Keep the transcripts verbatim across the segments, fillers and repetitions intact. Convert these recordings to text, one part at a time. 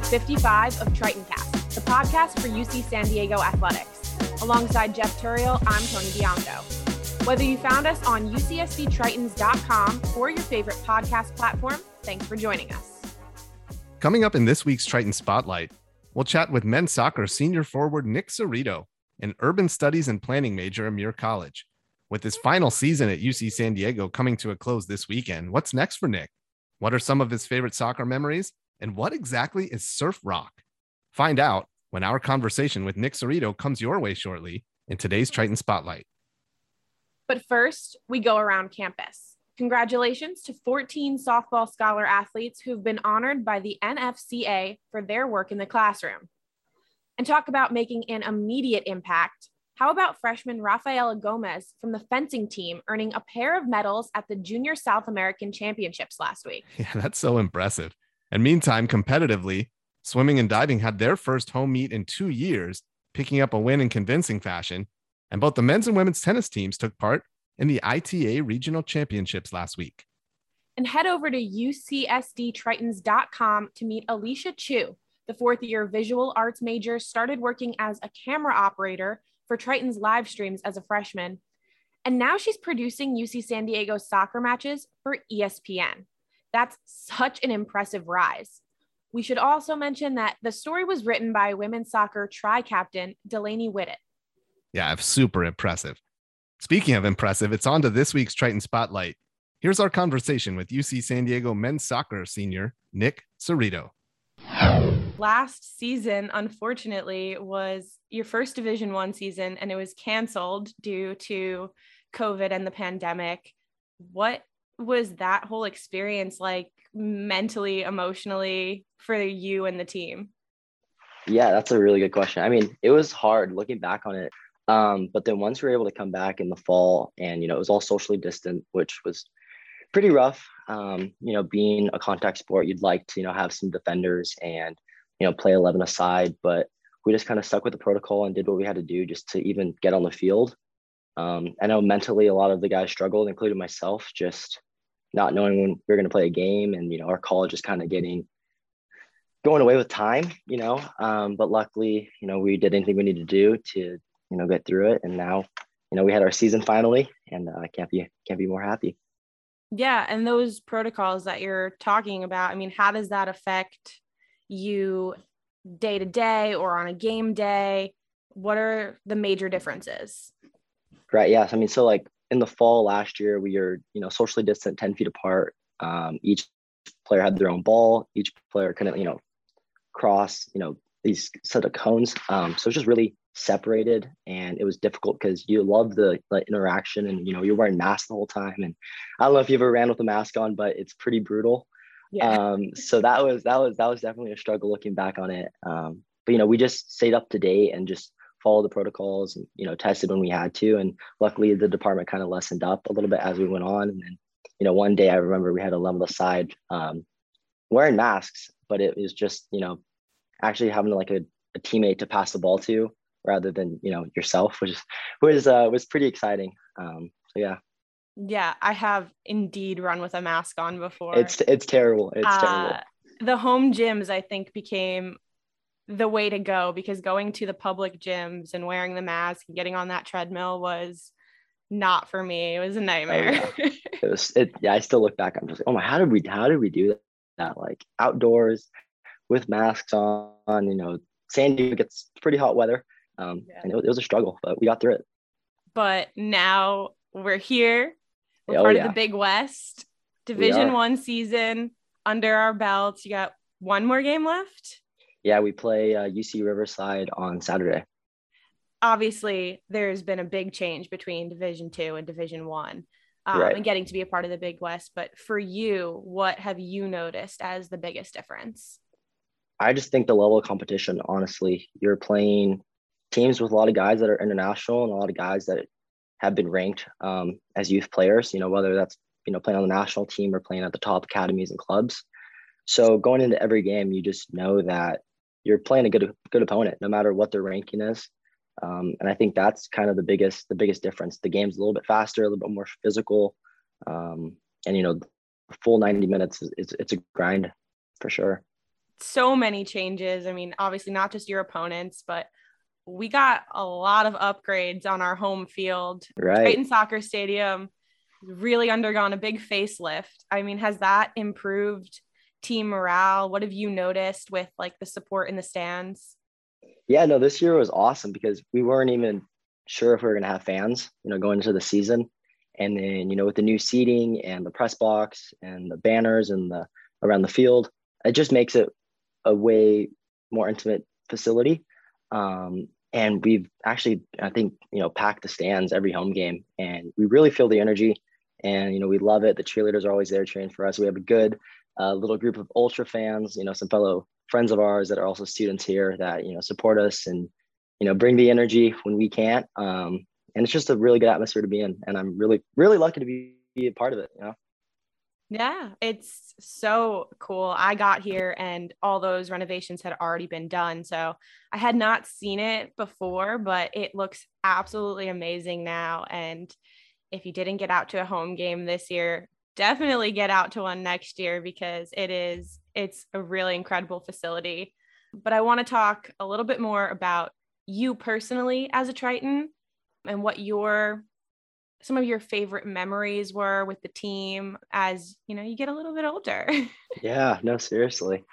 episode fifty-five of TritonCast, the podcast for U C San Diego Athletics. Alongside Jeff Turiel, I'm Tony Bianco. Whether you found us on U C S D Tritons dot com or your favorite podcast platform, thanks for joining us. Coming up in this week's Triton Spotlight, we'll chat with men's soccer senior forward Nick Cerrito, an urban studies and planning major at Muir College. With his final season at U C San Diego coming to a close this weekend, what's next for Nick? What are some of his favorite soccer memories? And what exactly is surf rock? Find out when our conversation with Nick Cerrito comes your way shortly in today's Triton Spotlight. But first, we go around campus. Congratulations to fourteen softball scholar athletes who've been honored by the N F C A for their work in the classroom. And talk about making an immediate impact. How about freshman Rafaela Gomez from the fencing team earning a pair of medals at the Junior South American Championships last week? Yeah, that's so impressive. And meantime, competitively, swimming and diving had their first home meet in two years, picking up a win in convincing fashion. And both the men's and women's tennis teams took part in the I T A Regional Championships last week. And head over to U C S D Tritons dot com to meet Alicia Chu. The fourth-year visual arts major started working as a camera operator for Triton's live streams as a freshman. And now she's producing U C San Diego soccer matches for E S P N. That's such an impressive rise. We should also mention that the story was written by women's soccer tri-captain Delaney Whitted. Yeah, super impressive. Speaking of impressive, it's on to this week's Triton Spotlight. Here's our conversation with U C San Diego men's soccer senior Nick Cerrito. Last season, unfortunately, was your first Division One season, and it was canceled due to COVID and the pandemic. What was that whole experience like mentally, emotionally for you and the team? Yeah, that's a really good question. I mean, it was hard looking back on it. Um, but then once we were able to come back in the fall and, you know, it was all socially distant, which was pretty rough. Um, you know, being a contact sport, you'd like to, you know, have some defenders and, you know, play eleven aside, but we just kind of stuck with the protocol and did what we had to do just to even get on the field. Um, I know mentally a lot of the guys struggled, including myself, just not knowing when we were going to play a game, and, you know, our college is kind of getting going away with time, you know, um, but luckily, you know, we did anything we needed to do to, you know, get through it. And now, you know, we had our season finally, and I uh, can't be, can't be more happy. Yeah. And those protocols that you're talking about, I mean, how does that affect you day to day or on a game day? What are the major differences? Right. Yes. I mean, so like in the fall last year, we were, you know, socially distant, ten feet apart. Um, each player had their own ball. Each player couldn't, you know, cross, you know, these set of cones. Um, so it's just really separated, and it was difficult because you love the like, interaction, and, you know, you're wearing masks the whole time. And I don't know if you ever ran with a mask on, but it's pretty brutal. Yeah. Um, so that was, that was, that was definitely a struggle looking back on it. Um, but, you know, we just stayed up to date and just followed the protocols and, you know, tested when we had to. And luckily the department kind of lessened up a little bit as we went on. And then, you know, one day I remember we had a level aside um, wearing masks, but it was just, you know, actually having like a, a teammate to pass the ball to rather than, you know, yourself, which is, was, uh, was pretty exciting. Um, so yeah. Yeah, I have indeed run with a mask on before. It's it's terrible. It's uh, terrible. The home gyms, I think, became the way to go, because going to the public gyms and wearing the mask and getting on that treadmill was not for me. It was a nightmare. Oh, yeah. It was. It, yeah, I still look back. I'm just like, oh my, how did we? How did we do that? Like outdoors with masks on. You know, San Diego gets pretty hot weather, um, yeah. and it, it was a struggle, but we got through it. But now we're here. We're oh, part yeah. of the Big West Division One season under our belts. You got one more game left. Yeah, we play uh, U C Riverside on Saturday. Obviously, there's been a big change between Division Two and Division One, um, right. and getting to be a part of the Big West. But for you, what have you noticed as the biggest difference? I just think the level of competition, honestly, you're playing teams with a lot of guys that are international and a lot of guys that have been ranked um, as youth players, you know, whether that's, you know, playing on the national team or playing at the top academies and clubs. So going into every game, you just know that you're playing a good, good opponent, no matter what their ranking is. Um, and I think that's kind of the biggest, the biggest difference. The game's a little bit faster, a little bit more physical. Um, and, you know, full ninety minutes is, it's, it's a grind for sure. so many changes. I mean, obviously not just your opponents, but we got a lot of upgrades on our home field. Right. Triton Soccer Stadium really undergone a big facelift. I mean, has that improved team morale? What have you noticed with like the support in the stands? Yeah, no, this year was awesome because we weren't even sure if we were going to have fans, you know, going into the season. And then, you know, with the new seating and the press box and the banners and the around the field, it just makes it a way more intimate facility. Um, and we've actually, I think, you know, packed the stands every home game, and we really feel the energy, and, you know, we love it. The cheerleaders are always there cheering for us. We have a good uh, little group of ultra fans, you know, some fellow friends of ours that are also students here that, you know, support us and, you know, bring the energy when we can't. Um, and it's just a really good atmosphere to be in. And I'm really, really lucky to be, be a part of it, you know? Yeah, it's so cool. I got here and all those renovations had already been done. So I had not seen it before, but it looks absolutely amazing now. And if you didn't get out to a home game this year, definitely get out to one next year because it is, it's a really incredible facility. But I want to talk a little bit more about you personally as a Triton and what your some of your favorite memories were with the team as, you know, you get a little bit older. Yeah, no, seriously.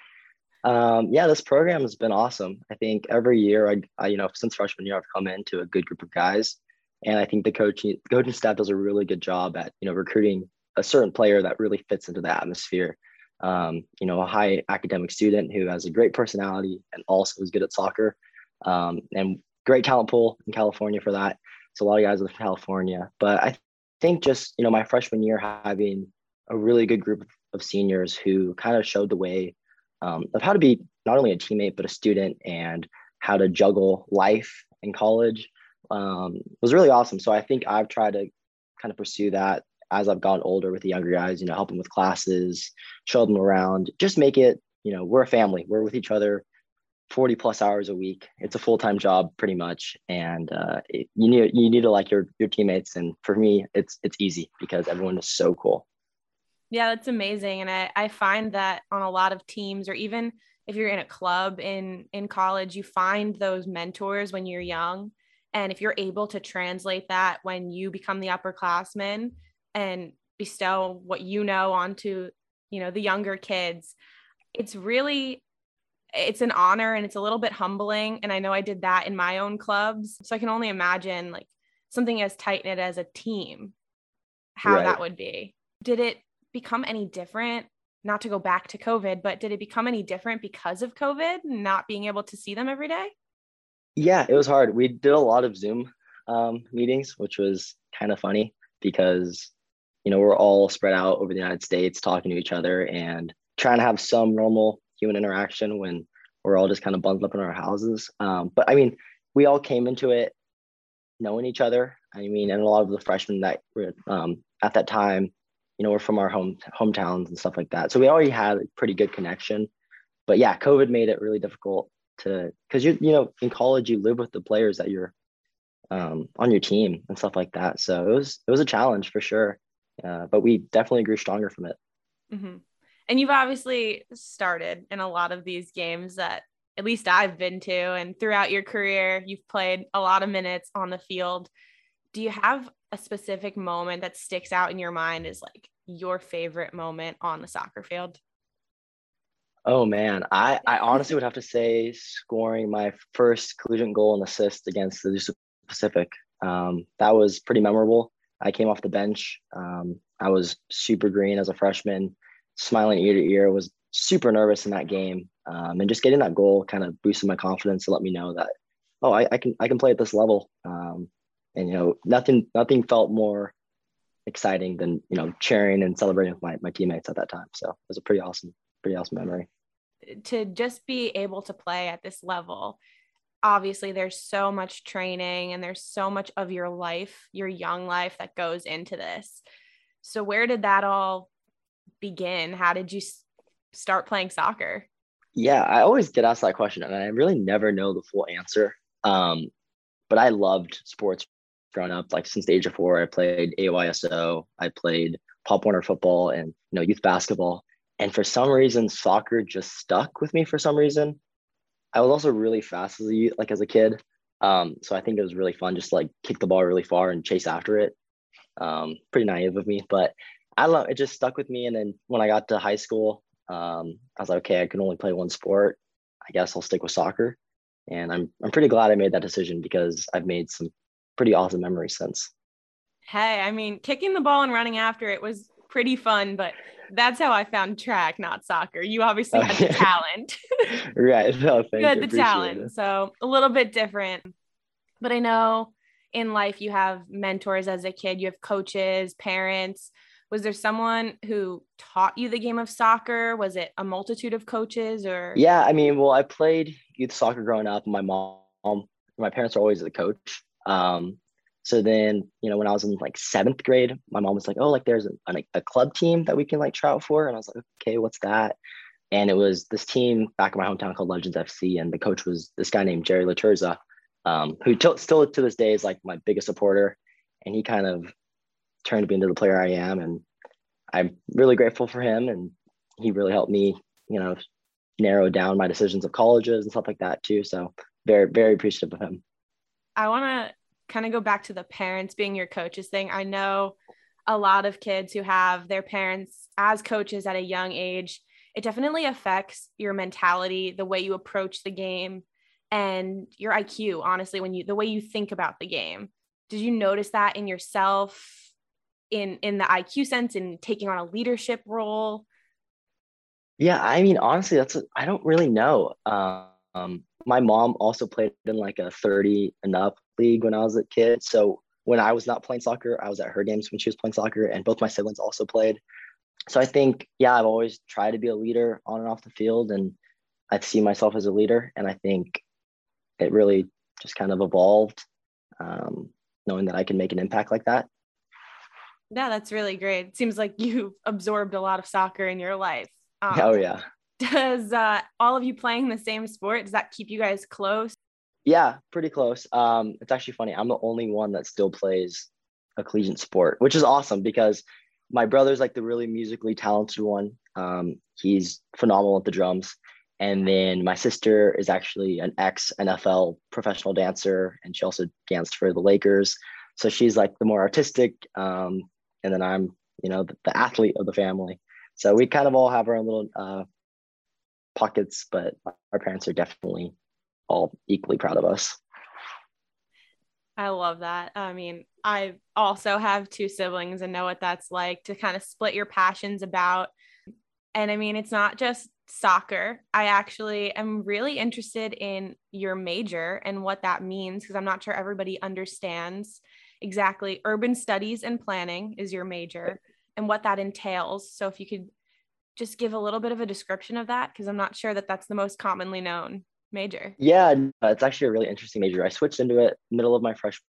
Um, yeah, this program has been awesome. I think every year, I, I, you know, since freshman year, I've come into a good group of guys, and I think the coaching coaching staff does a really good job at, you know, recruiting a certain player that really fits into the atmosphere. Um, you know, a high academic student who has a great personality and also is good at soccer, um, and great talent pool in California for that. So a lot of guys live in California, but I think just, you know, my freshman year having a really good group of seniors who kind of showed the way um, of how to be not only a teammate, but a student, and how to juggle life in college um, was really awesome. So I think I've tried to kind of pursue that as I've gotten older with the younger guys, you know, help them with classes, show them around, just make it, you know, we're a family, we're with each other forty plus hours a week. It's a full-time job pretty much. And uh, it, you need, you need to like your, your teammates. And for me, it's, it's easy because everyone is so cool. Yeah, that's amazing. And I, I find that on a lot of teams, or even if you're in a club in, in college, you find those mentors when you're young. And if you're able to translate that when you become the upperclassmen and bestow what you know onto, you know, the younger kids, it's really, it's an honor and it's a little bit humbling. And I know I did that in my own clubs. So I can only imagine like something as tight knit as a team, how Right. that would be. Did it become any different? Not to go back to COVID, but did it become any different because of COVID, not being able to see them every day? Yeah, it was hard. We did a lot of Zoom um, meetings, which was kind of funny because, you know, we're all spread out over the United States talking to each other and trying to have some normal human interaction when we're all just kind of bundled up in our houses. Um, but I mean, we all came into it knowing each other. I mean, and a lot of the freshmen that were um, at that time, you know, we're from our home hometowns and stuff like that. So we already had a pretty good connection. But yeah, COVID made it really difficult to, because you you know, in college you live with the players that you're um, on your team and stuff like that. So it was it was a challenge for sure. Uh, but we definitely grew stronger from it. Mm-hmm. And you've obviously started in a lot of these games that at least I've been to, and throughout your career, you've played a lot of minutes on the field. Do you have a specific moment that sticks out in your mind as like your favorite moment on the soccer field? Oh man, I, I honestly would have to say scoring my first collegiate goal and assist against the Zoo Pacific. Um, that was pretty memorable. I came off the bench. Um, I was super green as a freshman, smiling ear to ear, was super nervous in that game. Um, and just getting that goal kind of boosted my confidence to let me know that, oh, I, I can I can play at this level. Um, and you know, nothing nothing felt more exciting than, you know, cheering and celebrating with my, my teammates at that time. So it was a pretty awesome, pretty awesome memory. To just be able to play at this level, obviously there's so much training and there's so much of your life, your young life, that goes into this. So where did that all begin? How did you start playing soccer? Yeah, I always get asked that question and I really never know the full answer. Um, but I loved sports growing up. Like since the age of four, I played A Y S O, I played Pop Warner football and, you know, youth basketball. And for some reason, soccer just stuck with me for some reason. I was also really fast as a youth, like as a kid. Um, so I think it was really fun just to, like kick the ball really far and chase after it. Um, pretty naive of me, but I don't know, it just stuck with me. And then when I got to high school, um, I was like, okay, I can only play one sport. I guess I'll stick with soccer. And I'm I'm pretty glad I made that decision because I've made some pretty awesome memories since. Hey, I mean, kicking the ball and running after it was pretty fun, but that's how I found track, not soccer. You obviously Oh, had the yeah. talent. Right. No, You thank had you. the Appreciate talent. it. So a little bit different. But I know in life you have mentors as a kid, you have coaches, parents. Was there someone who taught you the game of soccer? Was it a multitude of coaches or? Yeah, I mean, well, I played youth soccer growing up. My mom, my parents are always the coach. Um, so then, you know, when I was in like seventh grade, my mom was like, "Oh, like there's a, a, a club team that we can like try out for," and I was like, "Okay, what's that?" And it was this team back in my hometown called Legends F C, and the coach was this guy named Jerry Laturza, um, who t- still to this day is like my biggest supporter, and he kind of turned me into the player I am, and I'm really grateful for him, and he really helped me, you know, narrow down my decisions of colleges and stuff like that too. So very, very appreciative of him. I want to kind of go back to the parents being your coaches thing. I know a lot of kids who have their parents as coaches at a young age. It definitely affects your mentality, the way you approach the game, and your I Q, honestly, when you the way you think about the game. Did you notice that in yourself in in the I Q sense in taking on a leadership role? Yeah, I mean, honestly, that's a, I don't really know. Um, my mom also played in like a thirty and up league when I was a kid. So when I was not playing soccer, I was at her games when she was playing soccer, and both my siblings also played. So I think, yeah, I've always tried to be a leader on and off the field, and I see myself as a leader. And I think it really just kind of evolved, um, knowing that I can make an impact like that. Yeah, that's really great. It seems like you've absorbed a lot of soccer in your life. Oh, Um, yeah. does uh, all of you playing the same sport, does that keep you guys close? Yeah, pretty close. Um, it's actually funny. I'm the only one that still plays a collegiate sport, which is awesome because my brother's like the really musically talented one. Um, he's phenomenal at the drums. And then my sister is actually an ex N F L professional dancer, and she also danced for the Lakers. So she's like the more artistic. Um, and then I'm, you know, the, the athlete of the family. So we kind of all have our own little uh, pockets, but our parents are definitely all equally proud of us. I love that. I mean, I also have two siblings and know what that's like to kind of split your passions about. And I mean, it's not just soccer. I actually am really interested in your major and what that means because I'm not sure everybody understands exactly. Urban studies and planning is your major and what that entails. So if you could just give a little bit of a description of that, because I'm not sure that that's the most commonly known major. Yeah, it's actually a really interesting major. I switched into it middle of my freshman.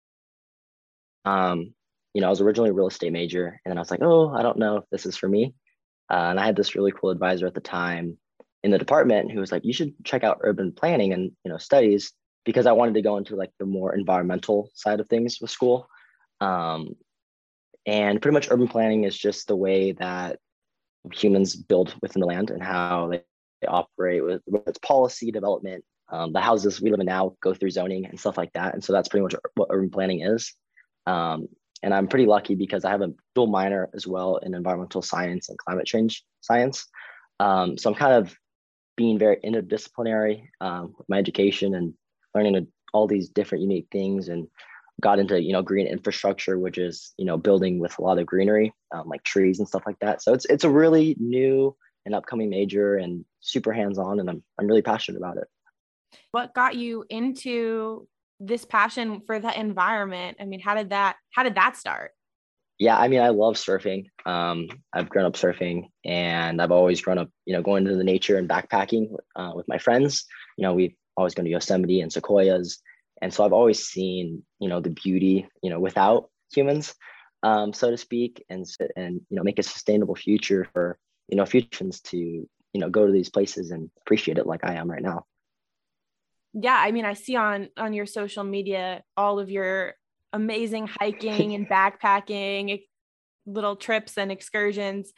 Um, you know, I was originally a real estate major, and then I was like, oh, I don't know if this is for me. Uh, and I had this really cool advisor at the time in the department who was like, you should check out urban planning and, you know, studies, because I wanted to go into like the more environmental side of things with school. Um, and pretty much urban planning is just the way that humans build within the land and how they, they operate with, with its policy development. Um, the houses we live in now go through zoning and stuff like that. And so that's pretty much what urban planning is. Um, and I'm pretty lucky because I have a dual minor as well in environmental science and climate change science. Um, so I'm kind of being very interdisciplinary um, with my education and learning all these different unique things, and got into, you know, green infrastructure, which is, you know, building with a lot of greenery, um, like trees and stuff like that. So it's it's a really new and upcoming major and super hands-on, and I'm I'm really passionate about it. What got you into this passion for the environment? I mean, how did that how did that start? Yeah, I mean, I love surfing. Um, I've grown up surfing, and I've always grown up, you know, going into the nature and backpacking uh, with my friends. You know, we've always gone to Yosemite and Sequoias, and so I've always seen, you know, the beauty, you know, without humans, um, so to speak, and and you know, make a sustainable future for, you know, futures to, you know, go to these places and appreciate it like I am right now. Yeah, I mean, I see on on your social media all of your amazing hiking and backpacking little trips and excursions.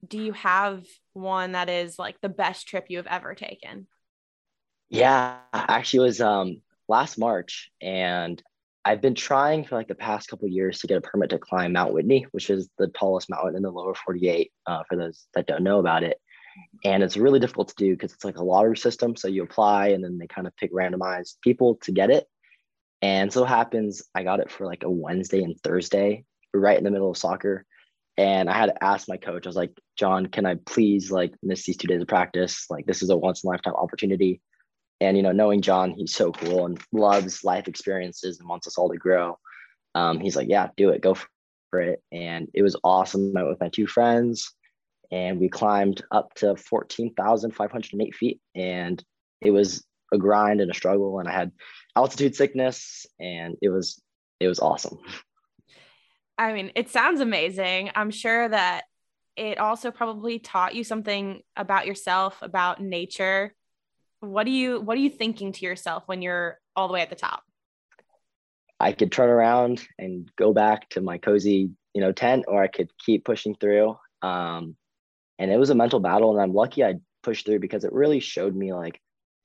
do you have one that is like the best trip you have ever taken? Yeah, actually it was um last March, and I've been trying for like the past couple of years to get a permit to climb Mount Whitney, which is the tallest mountain in the lower forty-eight, uh, for those that don't know about it. And it's really difficult to do because it's like a lottery system. So you apply and then they kind of pick randomized people to get it. And so it happens, I got it for like a Wednesday and Thursday, right in the middle of soccer. And I had to ask my coach, I was like, John, can I please like miss these two days of practice? Like this is a once in a lifetime opportunity. And, you know, knowing John, he's so cool and loves life experiences and wants us all to grow. Um, he's like, yeah, do it, go for it. And it was awesome. I went with my two friends and we climbed up to fourteen thousand five hundred eight feet. And it was a grind and a struggle. And I had altitude sickness and it was, it was awesome. I mean, it sounds amazing. I'm sure that it also probably taught you something about yourself, about nature. What do you, what are you thinking to yourself when you're all the way at the top? I could turn around and go back to my cozy, you know, tent, or I could keep pushing through. Um, and it was a mental battle, and I'm lucky I pushed through because it really showed me like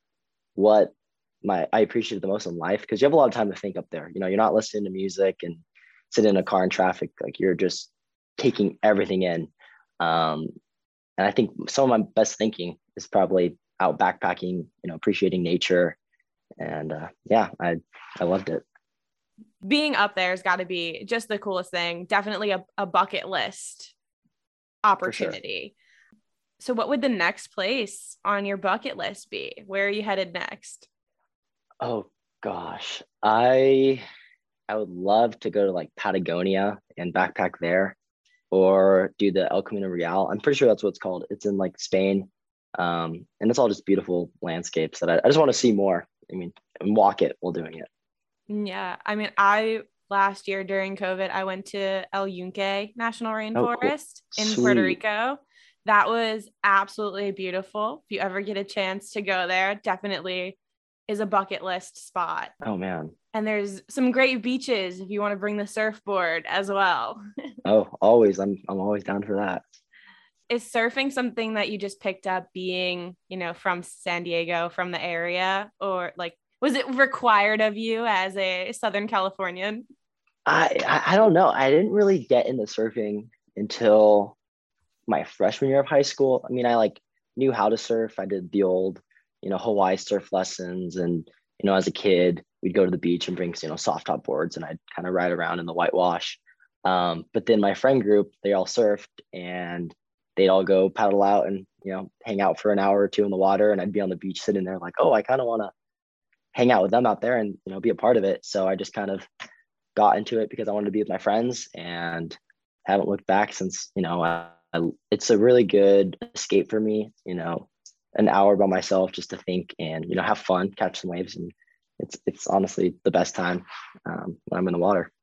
what my I appreciated the most in life, because you have a lot of time to think up there. You know, you're not listening to music and sitting in a car in traffic. Like you're just taking everything in. Um, and I think some of my best thinking is probably out backpacking, you know, appreciating nature. And uh, yeah, I I loved it. Being up there has got to be just the coolest thing. Definitely a, a bucket list opportunity. Sure. So what would the next place on your bucket list be? Where are you headed next? Oh gosh, I I would love to go to like Patagonia and backpack there, or do the El Camino Real. I'm pretty sure that's what it's called. It's in like Spain. Um, and it's all just beautiful landscapes that I, I just want to see more. I mean, and walk it while doing it. Yeah. I mean, I last year during COVID, I went to El Yunque National Rainforest oh, cool. in Sweet. Puerto Rico. That was absolutely beautiful. If you ever get a chance to go there, definitely is a bucket list spot. Oh man. And there's some great beaches if you want to bring the surfboard as well. Oh, always. I'm I'm always down for that. Is surfing something that you just picked up being, you know, from San Diego, from the area, or like, was it required of you as a Southern Californian? I, I I don't know. I didn't really get into surfing until my freshman year of high school. I mean, I like knew how to surf. I did the old, you know, Hawaii surf lessons. And, you know, as a kid, we'd go to the beach and bring, you know, soft top boards, and I'd kind of ride around in the whitewash. Um, but then my friend group, they all surfed, and they'd all go paddle out and, you know, hang out for an hour or two in the water. And I'd be on the beach sitting there like, oh, I kind of want to hang out with them out there and, you know, be a part of it. So I just kind of got into it because I wanted to be with my friends, and haven't looked back since. You know, I, I, it's a really good escape for me, you know, an hour by myself just to think and, you know, have fun, catch some waves. And it's, it's honestly the best time um, when I'm in the water.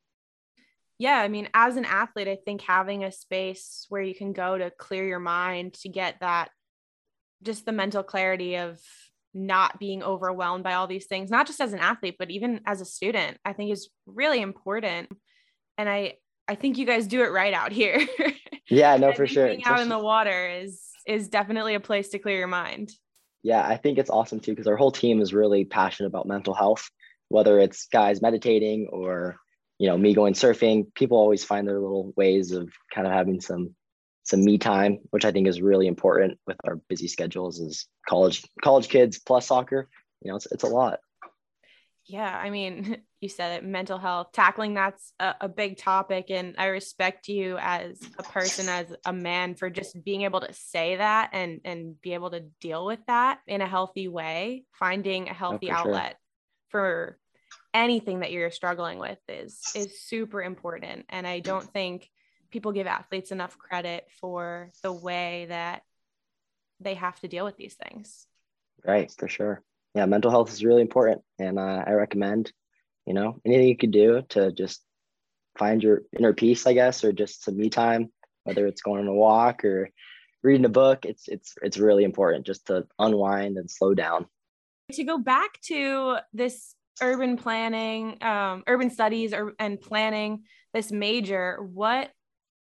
Yeah. I mean, as an athlete, I think having a space where you can go to clear your mind, to get that, just the mental clarity of not being overwhelmed by all these things, not just as an athlete, but even as a student, I think is really important. And I, I think you guys do it right out here. Yeah, no, for sure. Being out in the water is, is definitely a place to clear your mind. Yeah, I think it's awesome too, because our whole team is really passionate about mental health, whether it's guys meditating or, you know, me going surfing. People always find their little ways of kind of having some some me time, which I think is really important with our busy schedules as college college kids plus soccer. You know, it's it's a lot. Yeah, I mean, you said it, mental health, tackling that's a, a big topic. And I respect you as a person, as a man, for just being able to say that and, and be able to deal with that in a healthy way. Finding a healthy Oh, for outlet sure. for anything that you're struggling with is, is super important. And I don't think people give athletes enough credit for the way that they have to deal with these things. Right, for sure. Yeah, mental health is really important. And uh, I recommend, you know, anything you could do to just find your inner peace, I guess, or just some me time, whether it's going on a walk or reading a book. It's, it's, it's really important just to unwind and slow down. To go back to this urban planning, um, urban studies or, and planning this major, what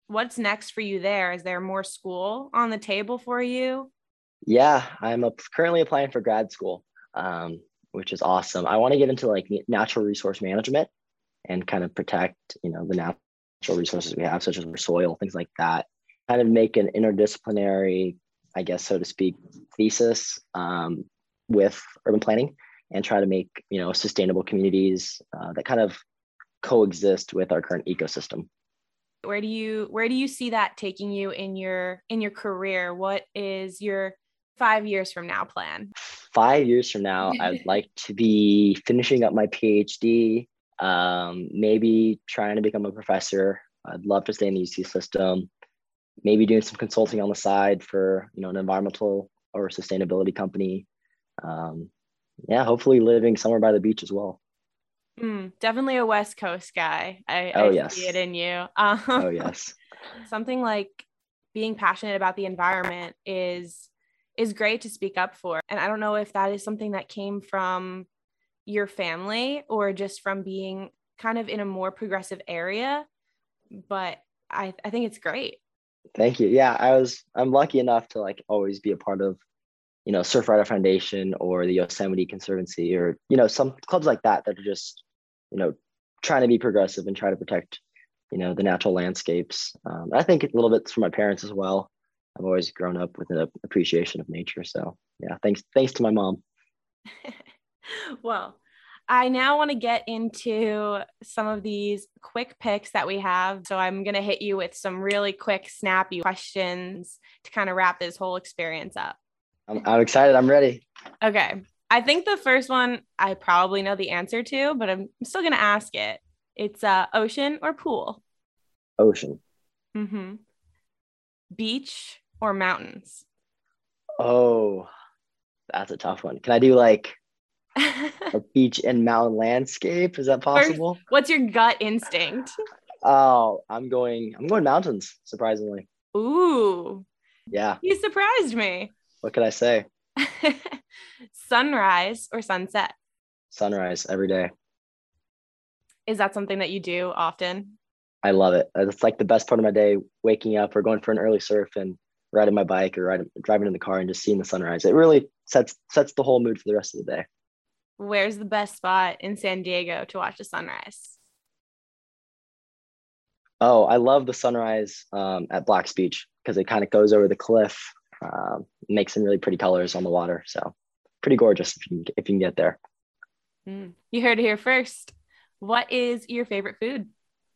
what's next for you there? Is there more school on the table for you? Yeah, I'm a, currently applying for grad school, um, which is awesome. I want to get into like natural resource management and kind of protect, you know, the natural resources we have, such as our soil, things like that. Kind of make an interdisciplinary, I guess, so to speak, thesis um, with urban planning and try to make, you know, sustainable communities uh, that kind of coexist with our current ecosystem. Where do you where do you see that taking you in your in your career? What is your five years from now plan? Five years from now, I'd like to be finishing up my PhD, um, maybe trying to become a professor. I'd love to stay in the U C system, maybe doing some consulting on the side for, you know, an environmental or sustainability company. Um, yeah, hopefully living somewhere by the beach as well. Mm, definitely a West Coast guy. I, Oh, I yes. see it in you. Um, Oh, yes. Something like being passionate about the environment is is great to speak up for. And I don't know if that is something that came from your family or just from being kind of in a more progressive area, but I, I think it's great. Thank you. Yeah, I was, I'm lucky enough to like always be a part of, you know, Surfrider Foundation or the Yosemite Conservancy or, you know, some clubs like that that are just, you know, trying to be progressive and try to protect, you know, the natural landscapes. Um, I think a little bit from my parents as well. I've always grown up with an appreciation of nature. So yeah, thanks, thanks to my mom. Well, I now want to get into some of these quick picks that we have. So I'm going to hit you with some really quick, snappy questions to kind of wrap this whole experience up. I'm, I'm excited. I'm ready. Okay. I think the first one I probably know the answer to, but I'm still going to ask it. It's uh, ocean or pool? Ocean. Mm-hmm. Beach or mountains? Oh, that's a tough one. Can I do like a beach and mountain landscape? Is that possible? First, what's your gut instinct? Oh, I'm going, I'm going mountains, surprisingly. Ooh. Yeah. You surprised me. What could I say? Sunrise or sunset? Sunrise every day. Is that something that you do often? I love it. It's like the best part of my day, waking up or going for an early surf and riding my bike or riding, driving in the car and just seeing the sunrise. It really sets sets the whole mood for the rest of the day. Where's the best spot in San Diego to watch the sunrise? Oh, I love the sunrise um, at Black's Beach because it kind of goes over the cliff, um, makes some really pretty colors on the water. So pretty gorgeous if you can, if you can get there. Mm. You heard it here first. What is your favorite food?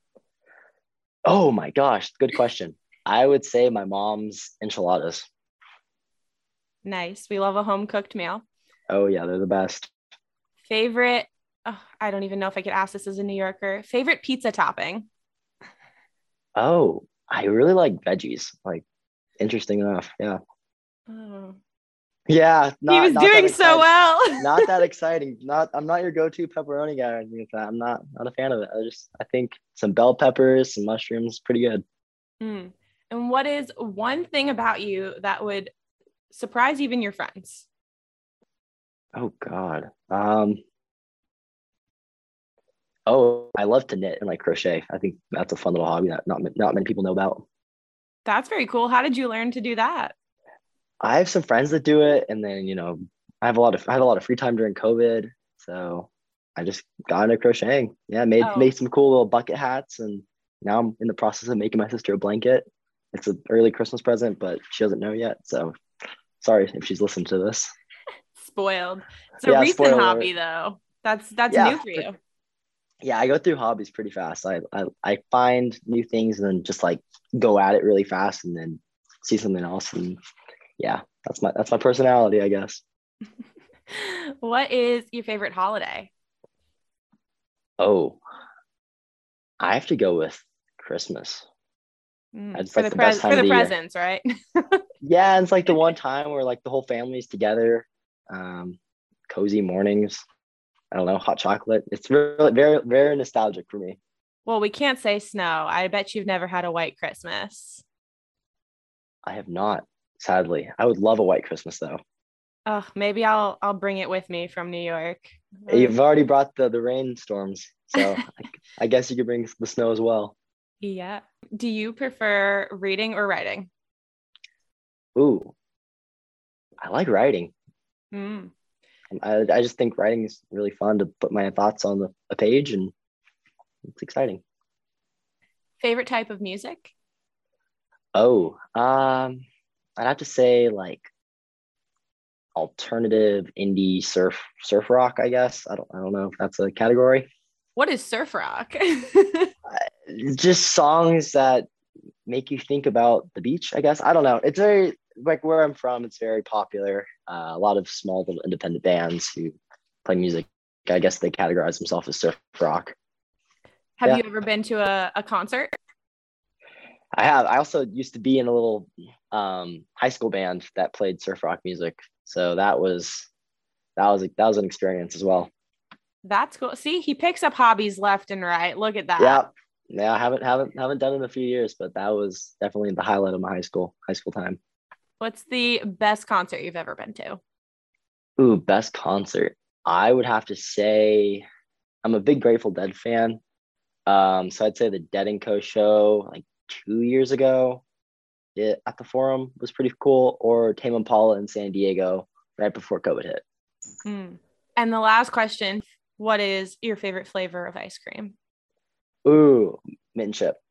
Oh my gosh, good question. I would say my mom's enchiladas. Nice. We love a home cooked meal. Oh yeah, they're the best. Favorite, oh, I don't even know if I could ask this as a New Yorker. Favorite pizza topping? Oh, I really like veggies. Like, interesting enough. Yeah. Oh. Yeah. Not, he was not doing so well. Not that exciting. Not, I'm not your go-to pepperoni guy or anything like that. I'm not, not a fan of it. I just, I think some bell peppers, some mushrooms, pretty good. Mm. And what is one thing about you that would surprise even your friends? Oh God. Um, oh, I love to knit and like crochet. I think that's a fun little hobby that not, not many people know about. That's very cool. How did you learn to do that? I have some friends that do it. And then, you know, I have a lot of, I had a lot of free time during COVID. So I just got into crocheting. Yeah. Made, Oh. made some cool little bucket hats. And now I'm in the process of making my sister a blanket. It's an early Christmas present, but she doesn't know yet. So sorry if she's listened to this. Spoiled. It's a Yeah, recent spoiler. hobby though. That's that's Yeah, new for you. Yeah, I go through hobbies pretty fast. I, I I find new things and then just like go at it really fast and then see something else. And yeah, that's my that's my personality, I guess. What is your favorite holiday? Oh, I have to go with Christmas. Mm, It's for like the, the best pre- time for of the the year. presents, right? Yeah, and it's like the one time where like the whole family's together, um, cozy mornings. I don't know, hot chocolate. It's really very very nostalgic for me. Well, we can't say snow. I bet you've never had a white Christmas. I have not, sadly. I would love a white Christmas though. Oh, maybe I'll I'll bring it with me from New York. You've already brought the the rainstorms, so I, I guess you could bring the snow as well. Yeah. Do you prefer reading or writing? Ooh, I like writing. Mm. I, I just think writing is really fun to put my thoughts on the, a page, and it's exciting. Favorite type of music? Oh, um, I'd have to say like alternative indie surf surf rock, I guess. I don't I don't know if that's a category. What is surf rock? It's just songs that make you think about the beach, I guess. I don't know. It's very like where I'm from, it's very popular. Uh, a lot of small little independent bands who play music. I guess they categorize themselves as surf rock. Have Yeah. you ever been to a, a concert? I have. I also used to be in a little um, high school band that played surf rock music. So that was that was that was an experience as well. That's cool. See, he picks up hobbies left and right. Look at that. Yeah. Yeah, I haven't haven't haven't done it in a few years, but that was definitely the highlight of my high school high school time. What's the best concert you've ever been to? Ooh, best concert. I would have to say I'm a big Grateful Dead fan. Um, so I'd say the Dead and Co show like two years ago it, at the Forum was pretty cool, or Tame Impala in San Diego right before COVID hit. Mm. And the last question, what is your favorite flavor of ice cream? Ooh, mint and chip.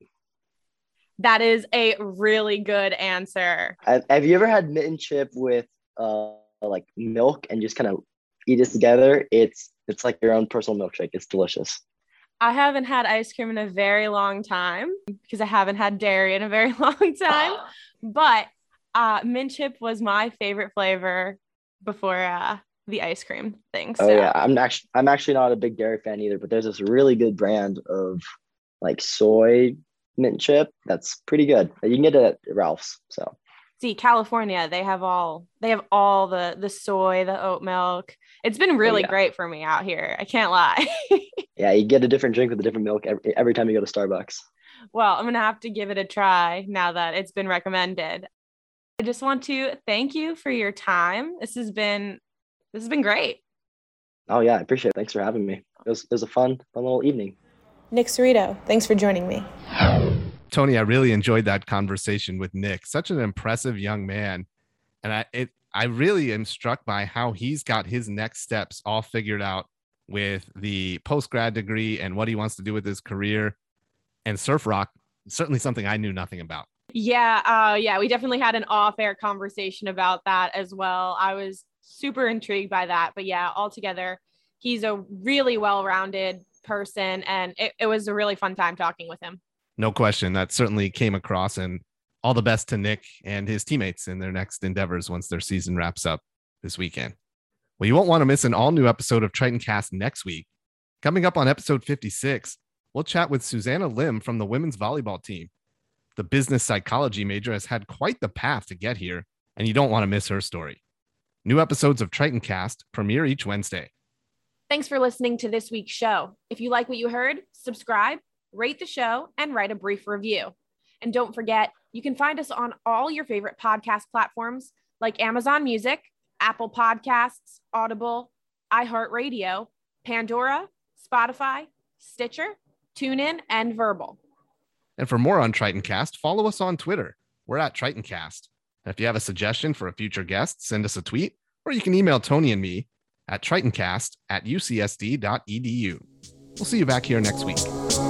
That is a really good answer. Have, have you ever had mint and chip with uh like milk and just kind of eat it together? It's it's like your own personal milkshake. It's delicious. I haven't had ice cream in a very long time because I haven't had dairy in a very long time. But uh, mint chip was my favorite flavor before uh, the ice cream thing. So. Oh yeah, I'm actually I'm actually not a big dairy fan either, but there's this really good brand of like soy mint chip that's pretty good. You can get it at Ralph's. So see, California, they have all they have all the the soy, the oat milk. It's been really oh, yeah. great for me out here. I can't lie. Yeah, you get a different drink with a different milk every, every time you go to Starbucks. Well, I'm gonna have to give it a try now that it's been recommended. I just want to thank you for your time. This has been this has been great. Oh yeah, I appreciate it. Thanks for having me. It was it was a fun, fun little evening. Nick Cerrito, thanks for joining me. Tony, I really enjoyed that conversation with Nick. Such an impressive young man. And I it I really am struck by how he's got his next steps all figured out with the post-grad degree and what he wants to do with his career. And surf rock, certainly something I knew nothing about. Yeah, uh, yeah, we definitely had an off-air conversation about that as well. I was super intrigued by that. But yeah, altogether, he's a really well-rounded person, and it, it was a really fun time talking with him. No question. That certainly came across, and all the best to Nick and his teammates in their next endeavors once their season wraps up this weekend. Well, you won't want to miss an all-new episode of Triton Cast next week. Coming up on episode fifty-six, we'll chat with Susanna Lim from the women's volleyball team. The business psychology major has had quite the path to get here, and you don't want to miss her story. New episodes of Triton Cast premiere each Wednesday. Thanks for listening to this week's show. If you like what you heard, subscribe, rate the show, and write a brief review. And don't forget, you can find us on all your favorite podcast platforms like Amazon Music, Apple Podcasts, Audible, iHeartRadio, Pandora, Spotify, Stitcher, TuneIn, and Verbal. And for more on Triton Cast, follow us on Twitter. We're at Triton Cast. And if you have a suggestion for a future guest, send us a tweet, or you can email Tony and me at tritoncast at u c s d dot e d u. We'll see you back here next week.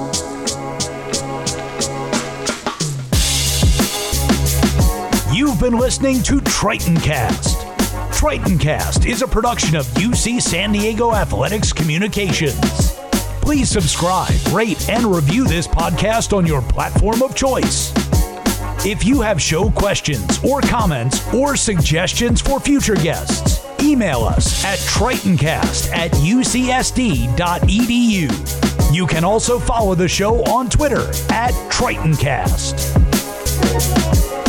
You've been listening to Triton Cast. Triton Cast is a production of U C San Diego Athletics Communications. Please subscribe, rate, and review this podcast on your platform of choice. If you have show questions or comments or suggestions for future guests, email us at tritoncast at u c s d dot e d u. You can also follow the show on Twitter at TritonCast.